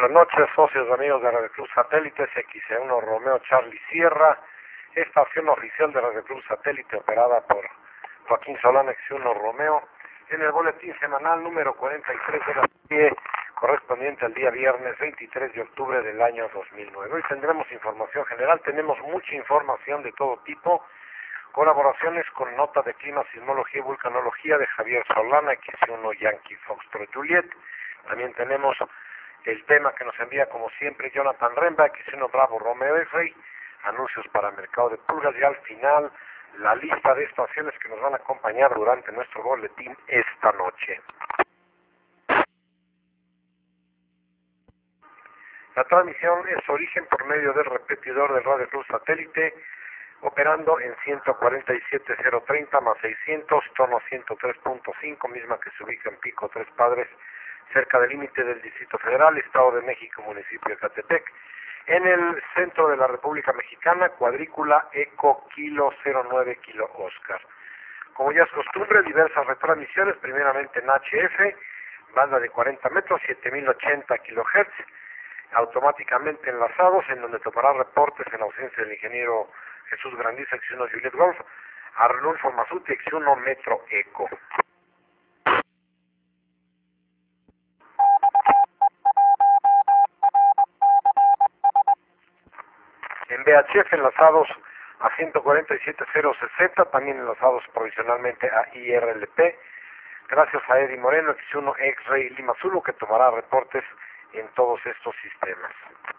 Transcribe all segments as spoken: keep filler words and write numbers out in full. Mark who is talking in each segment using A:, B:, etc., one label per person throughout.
A: buenas noches, socios y amigos de Radio Cruz Satélites, X C uno Romeo Charlie Sierra, estación oficial de Radio Cruz Satélite operada por Joaquín Solana, X C uno Romeo, en el boletín semanal número cuarenta y tres de la serie, correspondiente al día viernes veintitrés de octubre del año dos mil nueve. Hoy tendremos información general, tenemos mucha información de todo tipo, colaboraciones con nota de clima, sismología y vulcanología de Javier Solana, X C uno Yankee Foxtrot Juliet. También tenemos el tema que nos envía como siempre Jonathan Remba, X C uno Bravo Romeo X-Ray, anuncios para mercado de pulgas y al final la lista de estaciones que nos van a acompañar durante nuestro boletín esta noche. La transmisión es origen por medio del repetidor del Radio Cruz Satélite, operando en ciento cuarenta y siete mil treinta más seiscientos, tono ciento tres punto cinco, misma que se ubica en Pico Tres Padres, cerca del límite del Distrito Federal, Estado de México, municipio de Catepec. En el centro de la República Mexicana, cuadrícula Eco Kilo cero nueve Kilo Oscar. Como ya es costumbre, diversas retransmisiones, primeramente en H F, banda de cuarenta metros, siete mil ochenta kilohertz, automáticamente enlazados, en donde tomará reportes en ausencia del ingeniero Jesús Grandiza, X uno Juliet Golf, Arnulfo Masuti, X uno Metro Eco. En V H F enlazados a ciento cuarenta y siete mil sesenta, también enlazados provisionalmente a I R L P, gracias a Eddie Moreno, X uno X-Ray Lima Zulu, que tomará reportes en todos estos sistemas.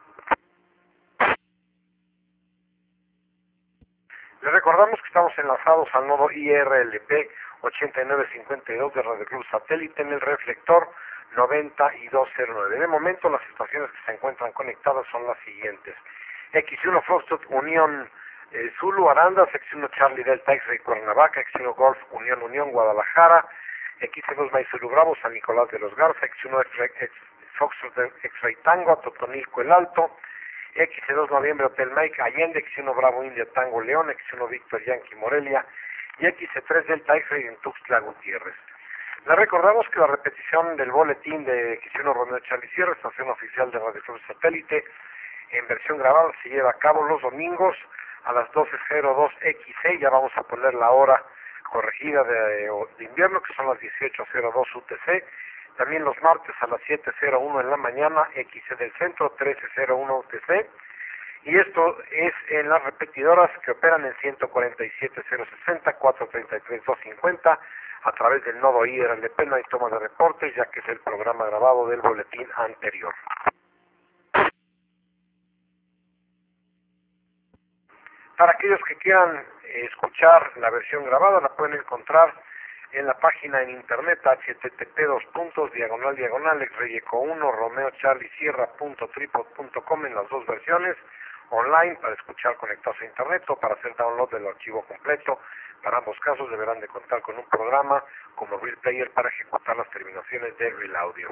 A: Les recordamos que estamos enlazados al nodo I R L P ochenta y nueve cincuenta y dos de Radio Cruz Satélite en el reflector noventa y dos cero nueve. De momento las estaciones que se encuentran conectadas son las siguientes: X uno Foxtrot Unión eh, Zulu Arandas, X uno Charlie Delta X-Ray Cuernavaca, X uno Golf Unión Unión Guadalajara, X dos Maizulu Bravo San Nicolás de los Garza, X uno Foxtrot X-Ray Tango Totonilco El Alto, X dos Noviembre Hotel Mike Allende, X uno Bravo India Tango León, X uno Víctor Yankee Morelia y X tres Delta X-Ray en Tuxtla Gutiérrez. Les recordamos que la repetición del boletín de X uno Romeo Charlie Sierra, estación oficial de Radio Cruz Satélite, en versión grabada, se lleva a cabo los domingos a las doce cero dos X C, ya vamos a poner la hora corregida de, de invierno, que son las dieciocho cero dos U T C, también los martes a las siete cero uno en la mañana, X C del centro, trece cero uno U T C, y esto es en las repetidoras que operan en ciento cuarenta y siete mil sesenta, cuatrocientos treinta y tres mil doscientos cincuenta, a través del nodo I R L P. No hay toma de reportes, ya que es el programa grabado del boletín anterior. Para aquellos que quieran escuchar la versión grabada, la pueden encontrar en la página en internet h t t p dos puntos diagonal diagonal exreyeco uno romeo charlie sierra punto tripod punto com en las dos versiones online para escuchar conectados a internet o para hacer download del archivo completo. Para ambos casos deberán de contar con un programa como Real Player para ejecutar las terminaciones de Real Audio.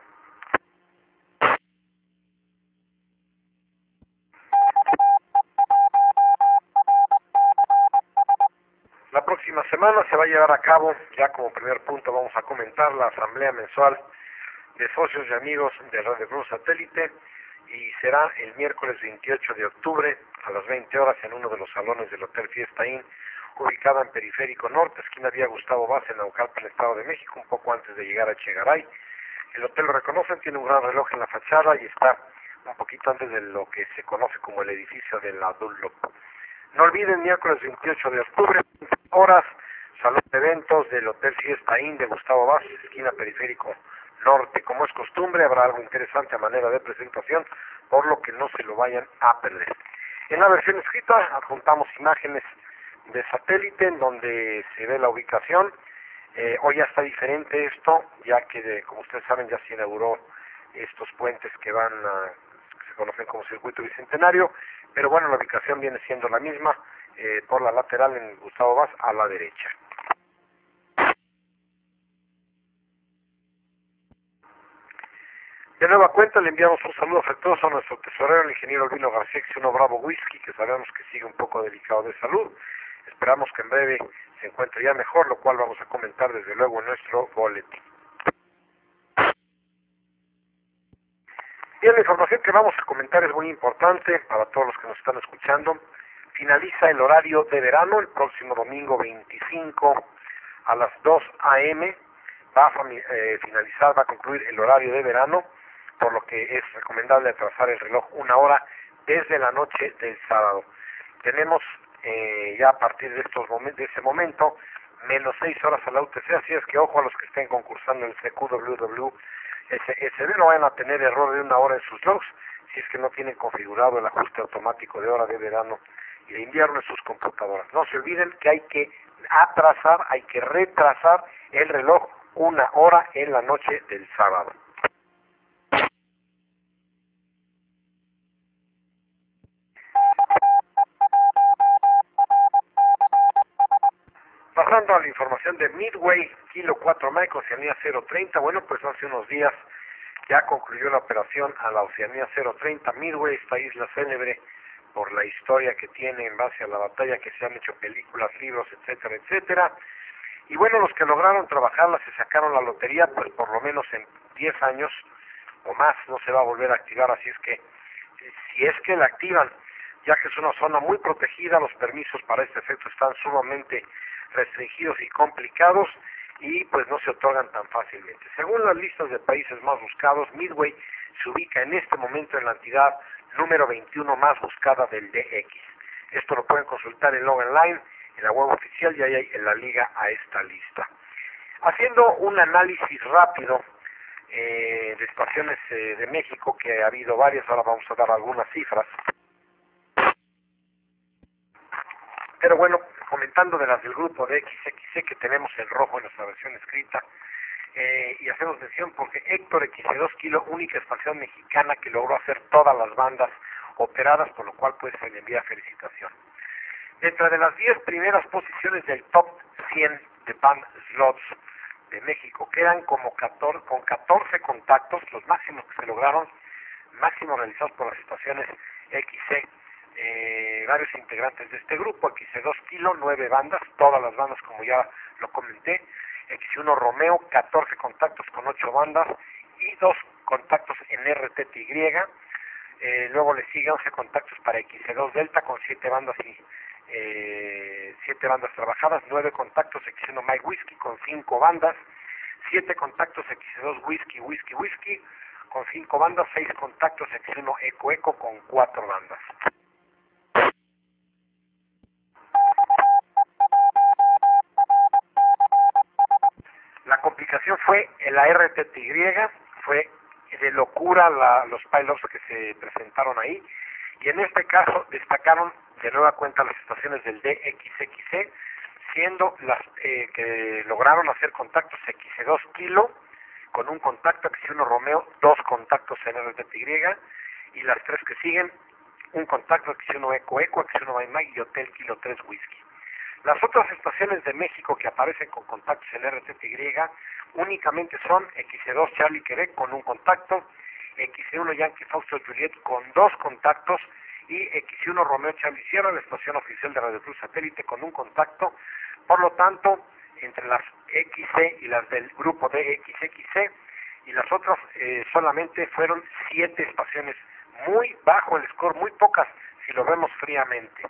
A: La próxima semana se va a llevar a cabo, ya como primer punto vamos a comentar, la asamblea mensual de socios y amigos de Radio Cruz Satélite, y será el miércoles veintiocho de octubre a las veinte horas en uno de los salones del Hotel Fiesta Inn, ubicada en Periférico Norte, esquina Vía Gustavo Vaz, en Naucalpan, Estado de México, un poco antes de llegar a Chegaray. El hotel, lo reconocen, tiene un gran reloj en la fachada y está un poquito antes de lo que se conoce como el edificio de la Dunlop. No olviden, miércoles veintiocho de octubre, horas, salón de eventos del Hotel Fiesta Inn de Gustavo Vaz, esquina Periférico Norte. Como es costumbre, habrá algo interesante a manera de presentación, por lo que no se lo vayan a perder. En la versión escrita adjuntamos imágenes de satélite en donde se ve la ubicación. Eh, hoy ya está diferente esto, ya que de, como ustedes saben, ya se inauguró estos puentes que van a, que se conocen como Circuito Bicentenario, pero bueno, la ubicación viene siendo la misma, eh, por la lateral en Gustavo Vaz a la derecha. De nueva cuenta le enviamos un saludo afectuoso a nuestro tesorero, el ingeniero Albino García, X uno Bravo Whisky, que sabemos que sigue un poco delicado de salud. Esperamos que en breve se encuentre ya mejor, lo cual vamos a comentar desde luego en nuestro boletín. Bien, la información que vamos a comentar es muy importante para todos los que nos están escuchando. Finaliza el horario de verano el próximo domingo veinticinco a las dos a eme. Va a eh, finalizar, va a concluir el horario de verano, por lo que es recomendable atrasar el reloj una hora desde la noche del sábado. Tenemos eh, ya a partir de estos momentos, de ese momento, menos seis horas a la U T C, así es que ojo a los que estén concursando en el C Q W W S S B, no vayan a tener error de una hora en sus logs, si es que no tienen configurado el ajuste automático de hora de verano y de invierno en sus computadoras. No se olviden que hay que atrasar, hay que retrasar el reloj una hora en la noche del sábado. Pasando a la información de Midway, Kilo cuatro Mike, Oceanía cero treinta, bueno, pues hace unos días ya concluyó la operación a la Oceanía cero treinta. Midway, esta isla célebre por la historia que tiene en base a la batalla, que se han hecho películas, libros, etcétera, etcétera. Y bueno, los que lograron trabajarla se sacaron la lotería, pues por lo menos en diez años o más no se va a volver a activar, así es que si es que la activan, ya que es una zona muy protegida, los permisos para este efecto están sumamente restringidos y complicados y pues no se otorgan tan fácilmente. Según las listas de países más buscados, Midway se ubica en este momento en la entidad número veintiuno más buscada del D X. Esto lo pueden consultar en Log Online, en la web oficial, y ahí hay en la liga a esta lista. Haciendo un análisis rápido eh, de estaciones eh, de México, que ha habido varias, ahora vamos a dar algunas cifras. Pero bueno, comentando de las del grupo de X X C que tenemos en rojo en nuestra versión escrita, eh, y hacemos mención porque Héctor X dos Kilo, única estación mexicana que logró hacer todas las bandas operadas, por lo cual pues se le envía felicitación. Dentro de las diez primeras posiciones del top cien de band slots de México, quedan como catorce, con catorce contactos, los máximos que se lograron, máximos realizados por las estaciones X C. Eh, varios integrantes de este grupo, X dos Kilo, nueve bandas, todas las bandas como ya lo comenté, X uno Romeo, catorce contactos con ocho bandas y dos contactos en R T T Y, eh, luego le sigue once contactos para X dos Delta con siete bandas y eh, siete bandas trabajadas, nueve contactos X uno Mike Whiskey con cinco bandas, siete contactos X dos Whiskey Whiskey Whiskey con cinco bandas, seis contactos X uno Eco Eco con cuatro bandas. La complicación fue en la R T T Y, fue de locura la, los pilots que se presentaron ahí, y en este caso destacaron de nueva cuenta las estaciones del D X X C, siendo las eh, que lograron hacer contactos X dos Kilo, con un contacto X uno Romeo, dos contactos en R T T Y, y las tres que siguen, un contacto X uno Eco Eco, X uno Mike Mike y Hotel Kilo tres Whisky. Las otras estaciones de México que aparecen con contactos en R T T Y únicamente son X dos Charlie Quebec con un contacto, X uno Yankee Foxtrot Juliet con dos contactos y X uno Romeo Charlie Sierra, la estación oficial de Radio Cruz Satélite, con un contacto. Por lo tanto, entre las X C y las del grupo de X X C y las otras eh, solamente fueron siete estaciones, muy bajo el score, muy pocas si lo vemos fríamente.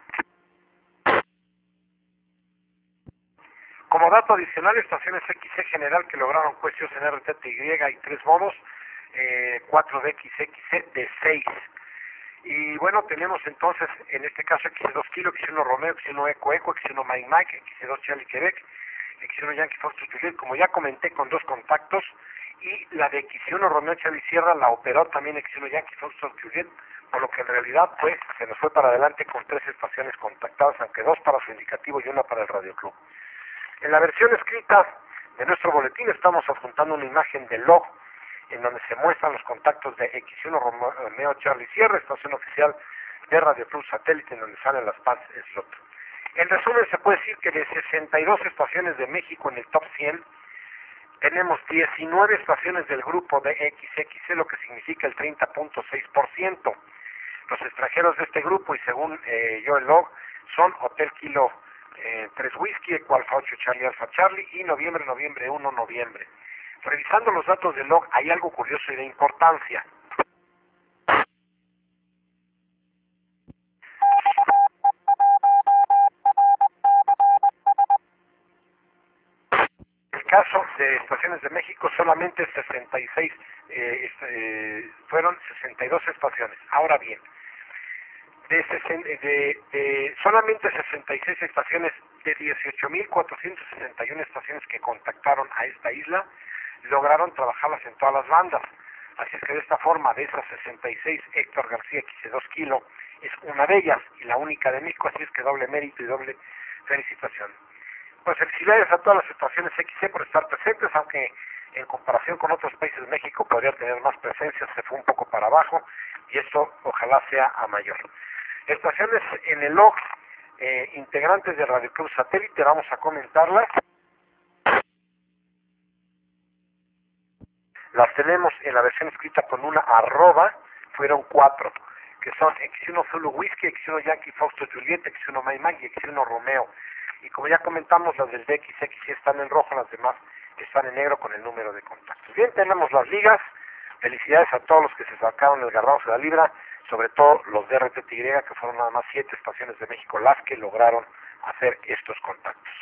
A: Como dato adicional, estaciones X C general que lograron cuestiones en R T T Y y tres modos, eh, cuatro de X X C de seis. Y bueno, tenemos entonces, en este caso X dos Kilo, X uno Romeo, X uno Eco Eco, X uno Mike Mike, X dos Charlie Quebec, X uno Yankee Foxtrot Juliet, como ya comenté, con dos contactos, y la de X uno Romeo Charlie Sierra la operó también X uno Yankee Foxtrot Juliet, por lo que en realidad pues se nos fue para adelante con tres estaciones contactadas, aunque dos para su indicativo y una para el Radio Club. En la versión escrita de nuestro boletín estamos adjuntando una imagen del log en donde se muestran los contactos de X uno Romeo Charlie Sierra, estación oficial de Radio Club Satélite, en donde salen las P A S Slot. En resumen, se puede decir que de sesenta y dos estaciones de México en el top cien, tenemos diecinueve estaciones del grupo de X X C, lo que significa el treinta punto seis por ciento. Los extranjeros de este grupo, y según eh, yo el log, son Hotel Kilo eh, tres Whisky, Eco Alfa ocho Charlie Alfa Charlie y noviembre, noviembre uno, noviembre. Revisando los datos del log, hay algo curioso y de importancia. caso de Estaciones de México, solamente sesenta y seis, eh, eh, fueron sesenta y dos estaciones. Ahora bien, de, de, de solamente sesenta y seis estaciones de dieciocho mil cuatrocientas sesenta y una estaciones que contactaron a esta isla, lograron trabajarlas en todas las bandas. Así es que de esta forma, de esas sesenta y seis, Héctor García X C dos Kilo es una de ellas y la única de México, así es que doble mérito y doble felicitación. Pues felicidades a todas las estaciones X C por estar presentes, aunque en comparación con otros países de México podría tener más presencia, se fue un poco para abajo y esto ojalá sea a mayor. Estaciones en el log, eh, integrantes de Radio Club Satélite, vamos a comentarlas. Las tenemos en la versión escrita con una arroba, fueron cuatro, que son X uno Zulu Whisky, X uno Yankee Foxtrot Juliet, X uno May Mag y X uno Romeo. Y como ya comentamos, las del D X X están en rojo, las demás están en negro con el número de contactos. Bien, tenemos las ligas. Felicidades a todos los que se sacaron el garbanzo de la libra, sobre todo los de R T T Y, que fueron nada más siete estaciones de México las que lograron hacer estos contactos.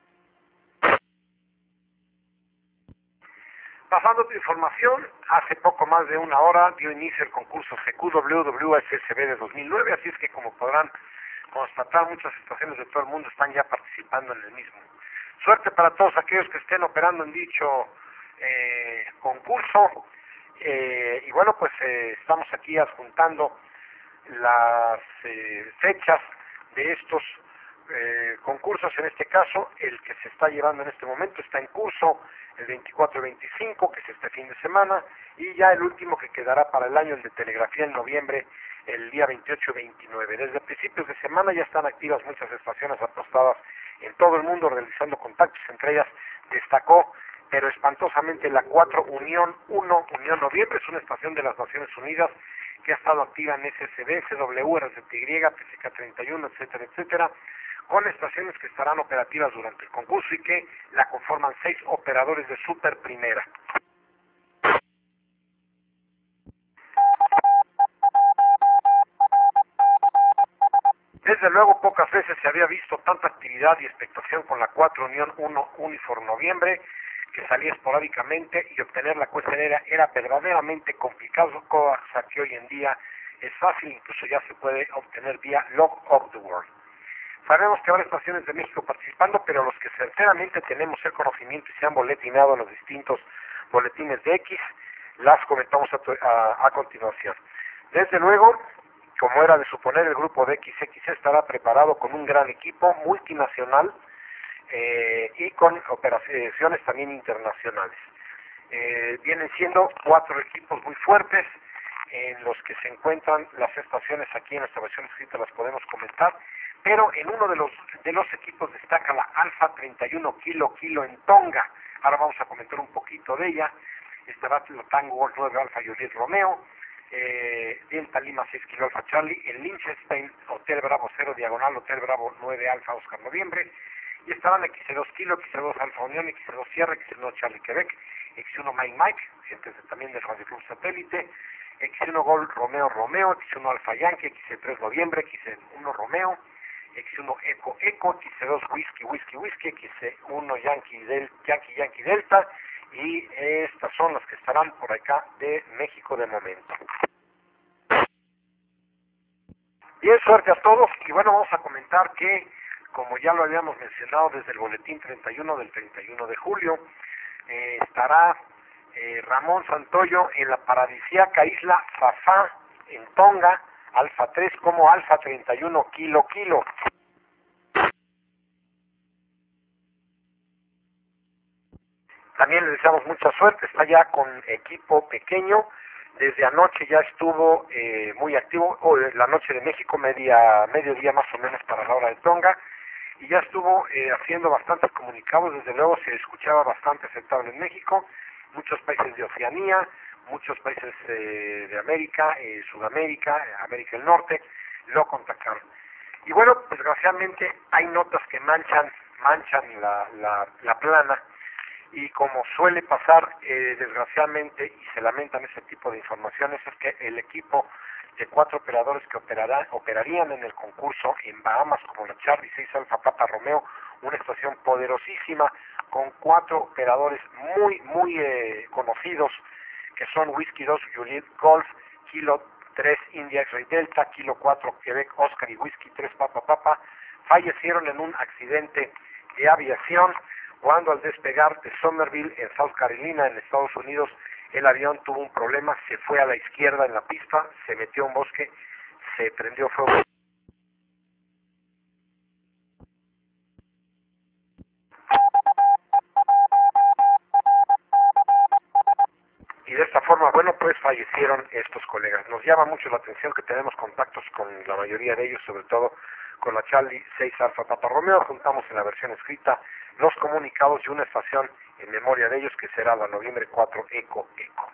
A: Pasando tu información, hace poco más de una hora dio inicio el concurso G Q W W S S B de dos mil nueve, así es que como podrán constatar, muchas estaciones de todo el mundo están ya participando en el mismo. Suerte para todos aquellos que estén operando en dicho eh, concurso. Eh, y bueno, pues eh, estamos aquí adjuntando las eh, fechas de estos eh, concursos. En este caso, el que se está llevando en este momento está en curso el veinticuatro veinticinco, que es este fin de semana, y ya el último que quedará para el año, el de telegrafía en noviembre, el día veintiocho veintinueve. Desde principios de semana ya están activas muchas estaciones apostadas en todo el mundo realizando contactos. Entre ellas destacó, pero espantosamente, la cuatro Unión uno, Unión Noviembre. Es una estación de las Naciones Unidas que ha estado activa en S S B, C W, R Z Y, P C K treinta y uno, etcétera, etcétera, con estaciones que estarán operativas durante el concurso y que la conforman seis operadores de super primera. Desde luego, pocas veces se había visto tanta actividad y expectación con la cuatro Unión uno Uniform Noviembre, que salía esporádicamente, y obtener la cuestionera era verdaderamente complicado, cosa que hoy en día es fácil, incluso ya se puede obtener vía Log of the World. Sabemos que habrá estaciones de México participando, pero los que sinceramente tenemos el conocimiento y se han boletinado en los distintos boletines de X, las comentamos a, a, a continuación. Desde luego, como era de suponer, el grupo de X X estará preparado con un gran equipo multinacional eh, y con operaciones también internacionales. Eh, vienen siendo cuatro equipos muy fuertes en los que se encuentran las estaciones. Aquí en nuestra versión escrita las podemos comentar, pero en uno de los de los equipos destaca la Alfa treinta y uno Kilo Kilo en Tonga. Ahora vamos a comentar un poquito de ella. Estará la Tango Golf nueve Alfa Juliet Romeo, eh, Delta Lima seis Kilo Alfa Charlie, el Liechtenstein Hotel Bravo cero Diagonal Hotel Bravo nueve Alfa Oscar Noviembre, y estarán X dos Kilo, X dos Alfa Unión, X dos Sierra, X dos Charlie Quebec, X uno Mike Mike, gentes también del Radio Club Satélite, X uno Gol Romeo Romeo, X uno Alfa Yankee, X tres Noviembre, X uno Romeo, X uno Eco Eco, X dos Whisky Whisky Whisky, X uno Yankee Del, Yankee Yankee Delta, y estas son las que estarán por acá de México de momento. Bien, suerte a todos, y bueno, vamos a comentar que, como ya lo habíamos mencionado desde el boletín treinta y uno del treinta y uno de julio, eh, estará eh, Ramón Santoyo en la paradisíaca isla Fafá, en Tonga, Alfa tres como Alfa treinta y uno Kilo Kilo. También le deseamos mucha suerte, está ya con equipo pequeño, desde anoche ya estuvo eh, muy activo, o la noche de México, media mediodía más o menos para la hora de Tonga, y ya estuvo eh, haciendo bastantes comunicados. Desde luego se escuchaba bastante aceptable en México, muchos países de Oceanía, muchos países eh, de América, eh, Sudamérica, eh, América del Norte, lo contactaron. Y bueno, desgraciadamente hay notas que manchan, manchan la, la, la plana, y como suele pasar, eh, desgraciadamente, y se lamentan ese tipo de informaciones, es que el equipo de cuatro operadores que operará, operarían en el concurso en Bahamas, como la Charlie seis Alfa Papa Romeo, una estación poderosísima con cuatro operadores muy, muy eh, conocidos, que son Whisky dos Juliet Golf, Kilo tres India X-Ray Delta, Kilo cuatro Quebec Oscar y Whisky tres Papa Papa, fallecieron en un accidente de aviación cuando al despegar de Somerville en South Carolina, en Estados Unidos, el avión tuvo un problema, se fue a la izquierda en la pista, se metió a un bosque, se prendió fuego. Y de esta forma, bueno, pues fallecieron estos colegas. Nos llama mucho la atención que tenemos contactos con la mayoría de ellos, sobre todo con la Charlie seis Alfa Papa Romeo. Juntamos en la versión escrita los comunicados y una estación en memoria de ellos que será la noviembre cuatro Eco Eco.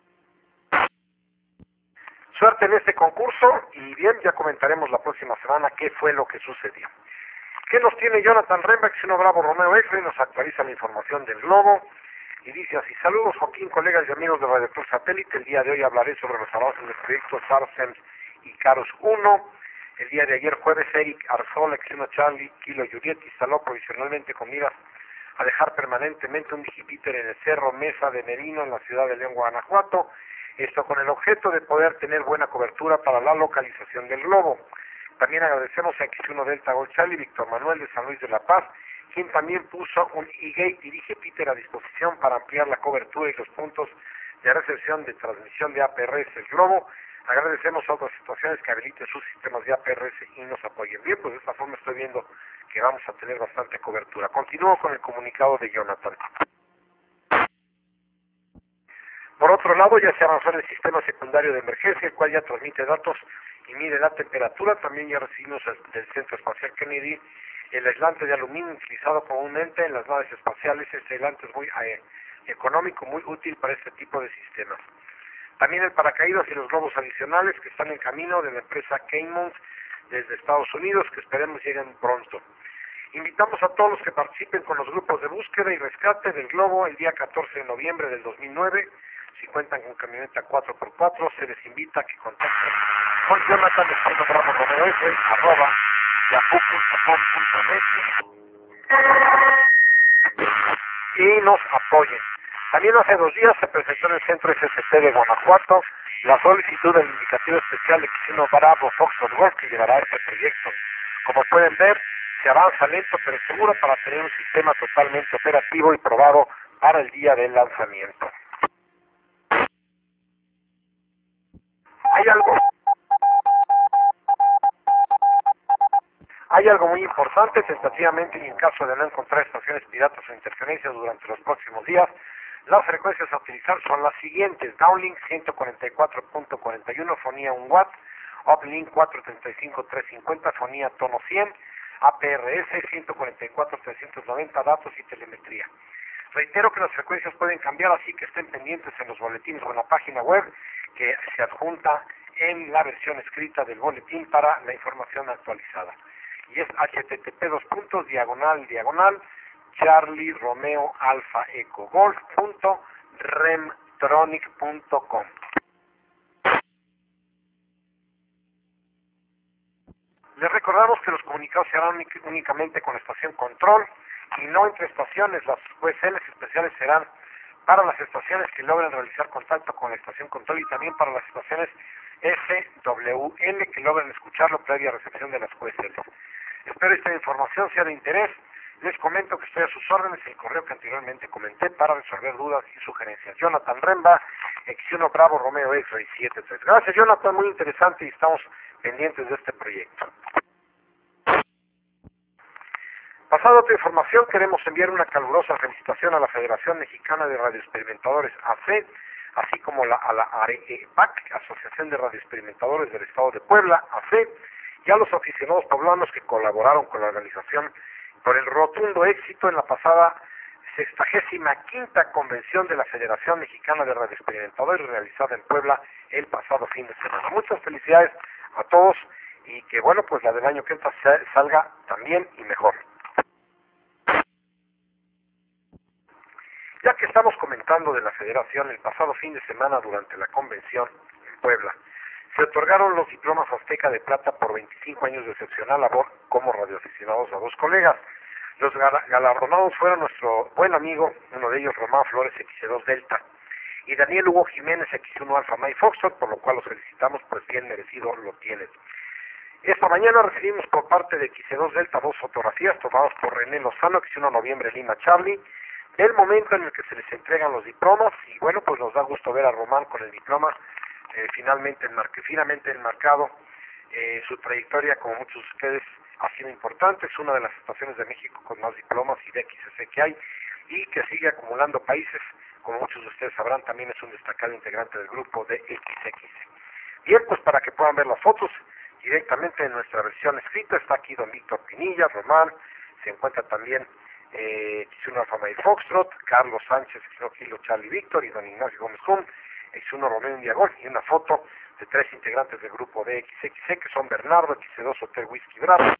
A: Suerte en este concurso y bien, ya comentaremos la próxima semana qué fue lo que sucedió. ¿Qué nos tiene Jonathan Remba, que uno Bravo Romeo X-Ray? Nos actualiza la información del globo. Y dice así: saludos Joaquín, colegas y amigos de Radio Club Satélite. El día de hoy hablaré sobre los avances del proyecto SARSEMS y Carus uno. El día de ayer jueves, Eric Arzola, Xeno Charlie, Kilo Juliet, instaló provisionalmente con miras a dejar permanentemente un digipiter en el Cerro Mesa de Merino, en la ciudad de León, Guanajuato. Esto con el objeto de poder tener buena cobertura para la localización del globo. También agradecemos a X uno Delta Gold Charlie, Víctor Manuel de San Luis de la Paz, quien también puso un e-gate y digipiter a disposición para ampliar la cobertura y los puntos de recepción de transmisión de A P R S del globo. Agradecemos a otras situaciones que habiliten sus sistemas de A P R S y nos apoyen. Bien, pues de esta forma estoy viendo que vamos a tener bastante cobertura. Continúo con el comunicado de Jonathan. Por otro lado, ya se avanzó en el sistema secundario de emergencia, el cual ya transmite datos y mide la temperatura. También ya recibimos del Centro Espacial Kennedy el aislante de aluminio utilizado comúnmente en las naves espaciales. Este aislante es muy eh, económico, muy útil para este tipo de sistemas. También el paracaídas y los globos adicionales que están en camino de la empresa Caymont desde Estados Unidos, que esperemos lleguen pronto. Invitamos a todos los que participen con los grupos de búsqueda y rescate del globo el día catorce de noviembre del dos mil nueve. Si cuentan con camioneta cuatro por cuatro, se les invita a que contacten con Jonathan de Puerto Bravo Romeo F, arroba yahoo punto com punto net y nos apoyen. También hace dos días se presentó en el Centro S S T de Guanajuato la solicitud del indicativo especial de X uno Bravo Foxtrot Golf que llevará a este proyecto. Como pueden ver, se avanza lento pero seguro para tener un sistema totalmente operativo y probado para el día del lanzamiento. Hay algo, hay algo muy importante, tentativamente y en caso de no encontrar estaciones piratas o interferencias durante los próximos días, las frecuencias a utilizar son las siguientes: downlink ciento cuarenta y cuatro punto cuarenta y uno, fonía un watt, uplink cuatrocientos treinta y cinco punto trescientos cincuenta, fonía tono cien, A P R S ciento cuarenta y cuatro punto trescientos noventa, datos y telemetría. Reitero que las frecuencias pueden cambiar, así que estén pendientes en los boletines o en la página web que se adjunta en la versión escrita del boletín para la información actualizada. Y es http dos puntos diagonal diagonal Charlie Romeo Alfa Eco Golf punto remtronic punto com. Les recordamos que los comunicados se harán únicamente con la estación control y no entre estaciones. Las U S Ls especiales serán para las estaciones que logren realizar contacto con la estación control y también para las estaciones S W N que logren escucharlo previa recepción de las U S Ls. Espero esta información sea de interés. Les comento que estoy a sus órdenes, el correo que anteriormente comenté para resolver dudas y sugerencias. Jonathan Remba, X uno Bravo Romeo X-Ray setenta y tres. Gracias, Jonathan, muy interesante y estamos pendientes de este proyecto. Pasando a otra información, queremos enviar una calurosa felicitación a la Federación Mexicana de Radioexperimentadores A C, así como la, a la AREPAC, Asociación de Radioexperimentadores del Estado de Puebla, A C, y a los aficionados poblanos que colaboraron con la organización por el rotundo éxito en la pasada sexagésima quinta convención de la Federación Mexicana de Radioexperimentadores realizada en Puebla el pasado fin de semana. Muchas felicidades a todos y que bueno, pues la del año que entra salga también y mejor. Ya que estamos comentando de la Federación, el pasado fin de semana durante la convención en Puebla, se otorgaron los diplomas Azteca de Plata por veinticinco años de excepcional labor como radioaficionados a dos colegas. Los galardonados fueron nuestro buen amigo, uno de ellos Román Flores X C dos Delta, y Daniel Hugo Jiménez X uno Alfa Mike Foxtrot, por lo cual los felicitamos, pues bien merecido lo tienen. Esta mañana recibimos por parte de X C dos Delta dos fotografías tomadas por René Lozano, X uno Noviembre Lima Charlie, del momento en el que se les entregan los diplomas, y bueno, pues nos da gusto ver a Román con el diploma eh, finalmente, enmarque, finalmente enmarcado. Eh, su trayectoria, como muchos de ustedes, ha sido importante, es una de las estaciones de México con más diplomas y de X C C que hay, y que sigue acumulando países, como muchos de ustedes sabrán, también es un destacado integrante del grupo de X X C. Bien, pues para que puedan ver las fotos directamente en nuestra versión escrita, está aquí don Víctor Pinilla, Román, se encuentra también eh, X uno Alfa Mike Foxtrot, Carlos Sánchez, X uno Kilo Charlie Víctor y don Ignacio Gómez Hum, X uno Romeo Indiagol, y una foto de tres integrantes del grupo de X X C, que son Bernardo, X C dos Hotel Whisky Bravo,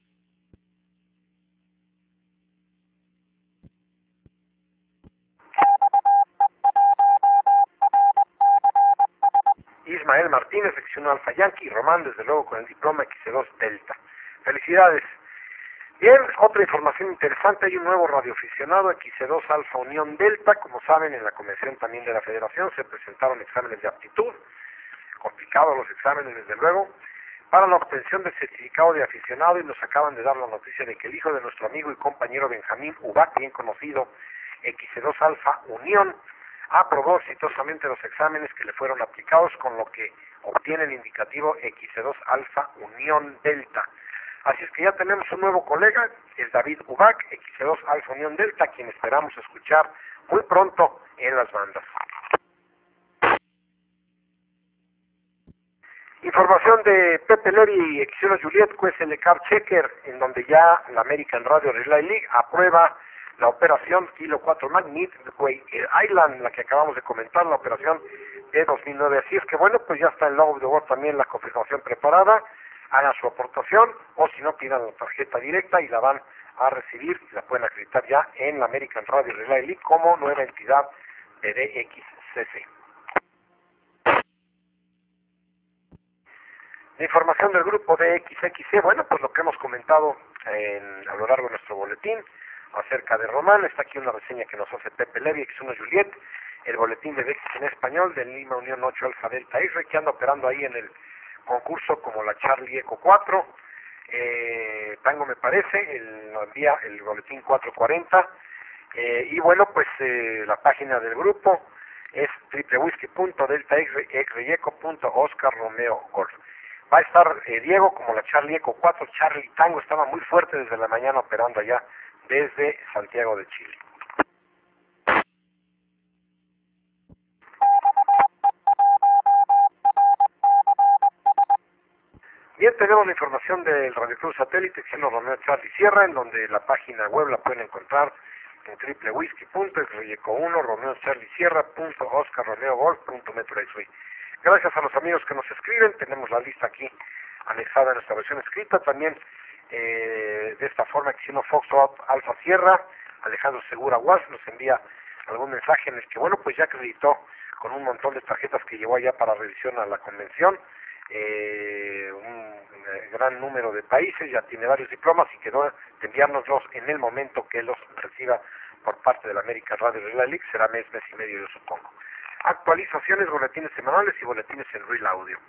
A: Ismael Martínez, X uno Alfa Yankee, y Román, desde luego, con el diploma X C dos Delta. Felicidades. Bien, otra información interesante, hay un nuevo radioaficionado, X C dos Alfa Unión Delta. Como saben, en la convención también de la Federación se presentaron exámenes de aptitud, complicados los exámenes desde luego, para la obtención del certificado de aficionado, y nos acaban de dar la noticia de que el hijo de nuestro amigo y compañero Benjamín Ubac, bien conocido, X C dos Alfa Unión, aprobó exitosamente los exámenes que le fueron aplicados, con lo que obtiene el indicativo X C dos Alfa Unión Delta. Así es que ya tenemos un nuevo colega, el David Ubac, X C dos Alfa Unión Delta, quien esperamos escuchar muy pronto en las bandas. Información de Pepe Leri y X uno Juliet, Q S L Car Checker, en donde ya la American Radio Relay League aprueba la operación Kilo cuatro Midway Island, la que acabamos de comentar, la operación de dos mil nueve. Así es que bueno, pues ya está en Log of the World también la confirmación preparada, hagan su aportación, o si no, pidan la tarjeta directa y la van a recibir, y la pueden acreditar ya en la American Radio Relay League como nueva entidad de D X C C. La información del grupo de X X C, bueno, pues lo que hemos comentado en, a lo largo de nuestro boletín acerca de Román. Está aquí una reseña que nos hace Pepe Levi, X uno Juliet, el boletín de X en español del Lima Unión ocho Alfa Delta R, que anda operando ahí en el concurso como la Charlie Eco cuatro, eh, Tango me parece, el, nos envía el boletín cuatrocientos cuarenta, eh, y bueno, pues eh, la página del grupo es triple whisky punto delta r eco punto oscar romeo golf. Va a estar eh, Diego como la Charlie Eco cuatro, Charlie Tango, estaba muy fuerte desde la mañana operando allá desde Santiago de Chile. Bien, tenemos la información del Radio Club Satélite, que es Romeo Charlie Sierra, en donde la página web la pueden encontrar en triple whisky punto eco uno romeo charlie sierra punto oscar romeo golf punto metro. Gracias a los amigos que nos escriben, tenemos la lista aquí anexada en nuestra versión escrita, también eh, de esta forma que si no Foxtrot Alfa Sierra, Alejandro Segura Guas nos envía algún mensaje en el que, bueno, pues ya acreditó con un montón de tarjetas que llevó allá para revisión a la convención, eh, un eh, gran número de países, ya tiene varios diplomas y quedó de enviárnoslos en el momento que los reciba por parte de la American Radio Relay League, será mes, mes y medio yo supongo. Actualizaciones, boletines semanales y boletines en Real Audio.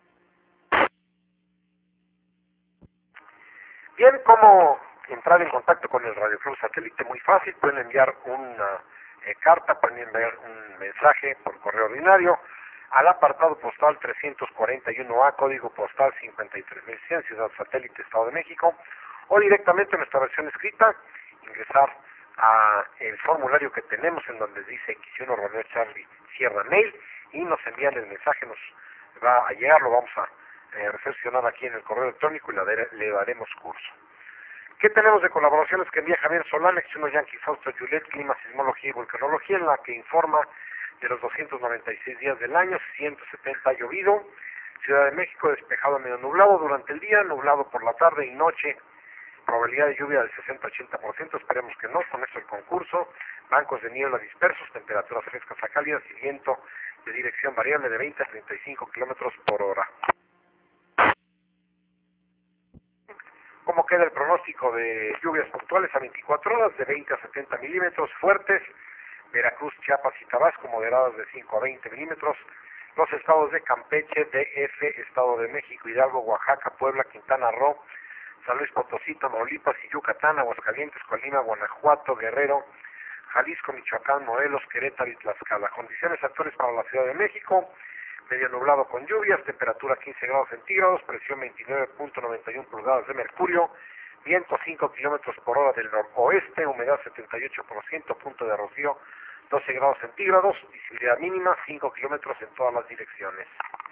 A: Bien, ¿cómo entrar en contacto con el Radio Club Satélite? Muy fácil, pueden enviar una eh, carta, pueden enviar un mensaje por correo ordinario al apartado postal trescientos cuarenta y uno A, código postal cincuenta y tres mil cien, Ciudad Satélite, Estado de México, o directamente en nuestra versión escrita, ingresar a el formulario que tenemos en donde dice X uno Romeo Charlie Sierra Mail, y nos envían el mensaje, nos va a llegar, lo vamos a eh, recepcionar aquí en el correo electrónico y le, le daremos curso. ¿Qué tenemos de colaboraciones que envía Javier Solán, X uno Yankee Fausto Juliet, Clima, Sismología y Volcanología, en la que informa de los doscientos noventa y seis días del año, ciento setenta ha llovido, Ciudad de México despejado medio nublado durante el día, nublado por la tarde y noche, probabilidad de lluvia del sesenta a ochenta por ciento, esperemos que no, con esto el concurso, bancos de niebla dispersos, temperaturas frescas a cálidas y viento de dirección variable de veinte a treinta y cinco kilómetros por hora. ¿Cómo queda el pronóstico de lluvias puntuales a veinticuatro horas de veinte a setenta milímetros fuertes? Veracruz, Chiapas y Tabasco moderadas de cinco a veinte milímetros. Los estados de Campeche, D F, Estado de México, Hidalgo, Oaxaca, Puebla, Quintana Roo, San Luis Potosí, Tamaulipas y Yucatán, Aguascalientes, Colima, Guanajuato, Guerrero, Jalisco, Michoacán, Morelos, Querétaro y Tlaxcala. Condiciones actuales para la Ciudad de México: medio nublado con lluvias, temperatura quince grados centígrados, presión veintinueve punto noventa y uno pulgadas de mercurio, viento cinco kilómetros por hora del noroeste, humedad setenta y ocho por ciento, punto de rocío doce grados centígrados, visibilidad mínima cinco kilómetros en todas las direcciones.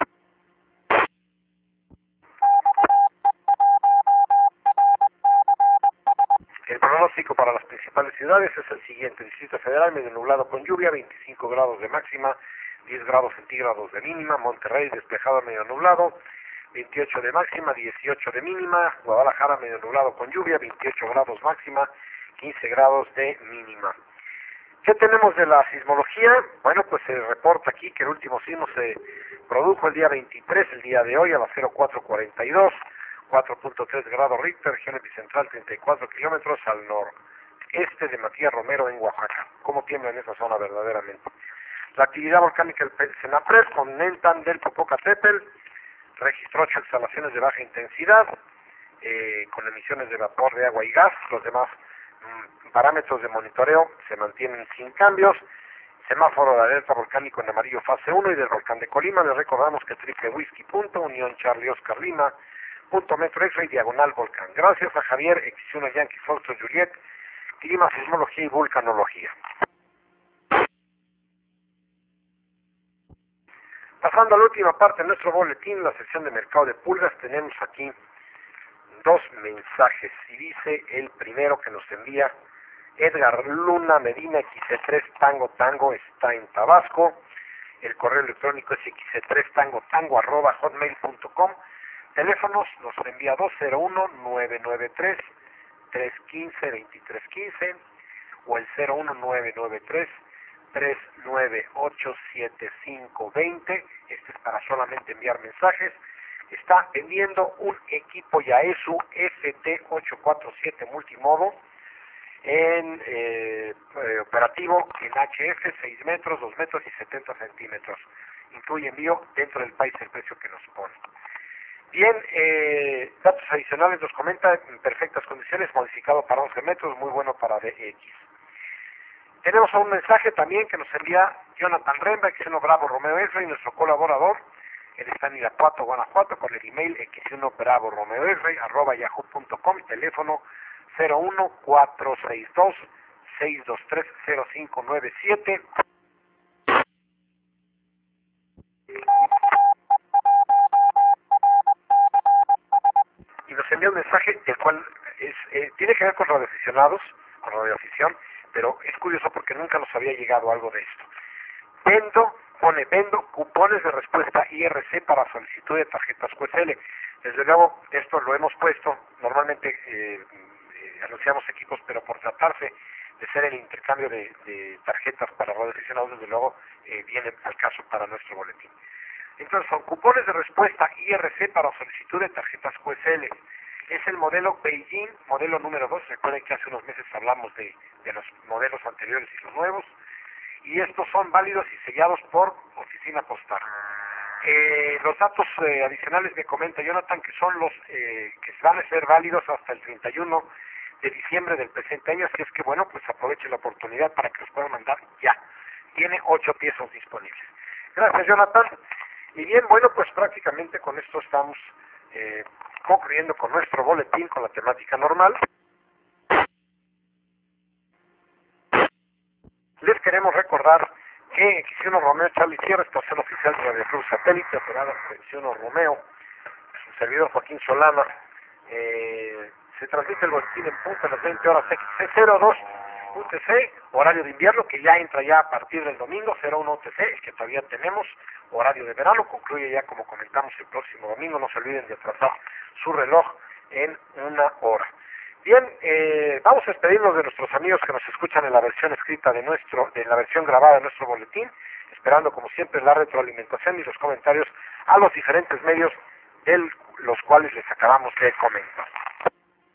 A: El pronóstico para las principales ciudades es el siguiente: Distrito Federal, medio nublado con lluvia, veinticinco grados de máxima, diez grados centígrados de mínima. Monterrey, despejado, medio nublado, veintiocho de máxima, dieciocho de mínima. Guadalajara, medio nublado con lluvia, veintiocho grados máxima, quince grados de mínima. ¿Qué tenemos de la sismología? Bueno, pues se reporta aquí que el último sismo se produjo el día veintitrés, el día de hoy, a las cero cuatro cuarenta y dos, cuatro punto tres grados Richter, región epicentral treinta y cuatro kilómetros al noreste de Matías Romero en Oaxaca. ¿Cómo tiembla en esa zona verdaderamente? La actividad volcánica del Senapred con Nentan del Popocatépetl registró ocho exhalaciones de baja intensidad, eh, con emisiones de vapor de agua y gas. Los demás mmm, parámetros de monitoreo se mantienen sin cambios. Semáforo de alerta volcánico en amarillo fase uno y del volcán de Colima. Les recordamos que triple whisky punto, Unión Charlie Oscar Lima, punto Metro X-Ray, diagonal volcán. Gracias a Javier, X uno Yankee Foxtrot Juliet, clima, sismología y vulcanología. Pasando a la última parte de nuestro boletín, la sección de mercado de pulgas, tenemos aquí dos mensajes. Y dice el primero que nos envía Edgar Luna Medina, X tres Tango Tango, está en Tabasco. El correo electrónico es x tres tango tango arroba hotmail punto com. Teléfonos nos envía dos cero uno nueve nueve tres tres uno cinco dos tres uno cinco o el cero uno nueve nueve tres tres nueve ocho siete cinco dos cero. Este es para solamente enviar mensajes. Está vendiendo un equipo Yaesu F T ochocientos cuarenta y siete multimodo en eh, eh, operativo en H F, seis metros, dos metros y setenta centímetros. Incluye envío dentro del país el precio que nos pone. Bien, eh, datos adicionales nos comenta: en perfectas condiciones, modificado para once metros, muy bueno para D X. Tenemos un mensaje también que nos envía Jonathan Remba, X uno Bravo Romeo X-Ray, nuestro colaborador. Él está en Irapuato, Guanajuato, con el email X uno Bravo Romeo X-Ray arroba yahoo punto com, teléfono cero uno cuatro seis dos seis dos tres cero cinco nueve siete. Y nos envía un mensaje el cual es, eh, tiene que ver con radioaficionados, con radioafición, pero es curioso porque nunca nos había llegado algo de esto. Vendo, pone, vendo cupones de respuesta I R C para solicitud de tarjetas Q S L. Desde luego, esto lo hemos puesto, normalmente eh, eh, anunciamos equipos, pero por tratarse de ser el intercambio de, de tarjetas para radioaficionados, desde luego eh, viene al caso para nuestro boletín. Entonces son cupones de respuesta I R C para solicitud de tarjetas Q S L. Es el modelo Beijing, modelo número dos. Recuerden que hace unos meses hablamos de, de los modelos anteriores y los nuevos. Y estos son válidos y sellados por oficina postal. Eh, los datos eh, adicionales me comenta Jonathan que son los eh, que van a ser válidos hasta el treinta y uno de diciembre del presente año. Así es que bueno, pues aproveche la oportunidad para que los puedan mandar ya. Tiene ocho piezas disponibles. Gracias, Jonathan. Y bien, bueno, pues prácticamente con esto estamos eh, concluyendo con nuestro boletín, con la temática normal. Les queremos recordar que X uno Romeo Charlie Sierra, estación oficial de Radio Club Satélite, operada por X uno Romeo, su servidor Joaquín Solana. Eh, se transmite el boletín en punto a las veinte horas X C cero dos U T C, horario de invierno, que ya entra ya a partir del domingo, cero uno U T C, el que todavía tenemos, horario de verano, concluye ya como comentamos el próximo domingo. No se olviden de atrasar su reloj en una hora. Bien, eh, vamos a despedirnos de nuestros amigos que nos escuchan en la versión escrita de nuestro, de la versión grabada de nuestro boletín, esperando como siempre la retroalimentación y los comentarios a los diferentes medios de los cuales les acabamos de comentar.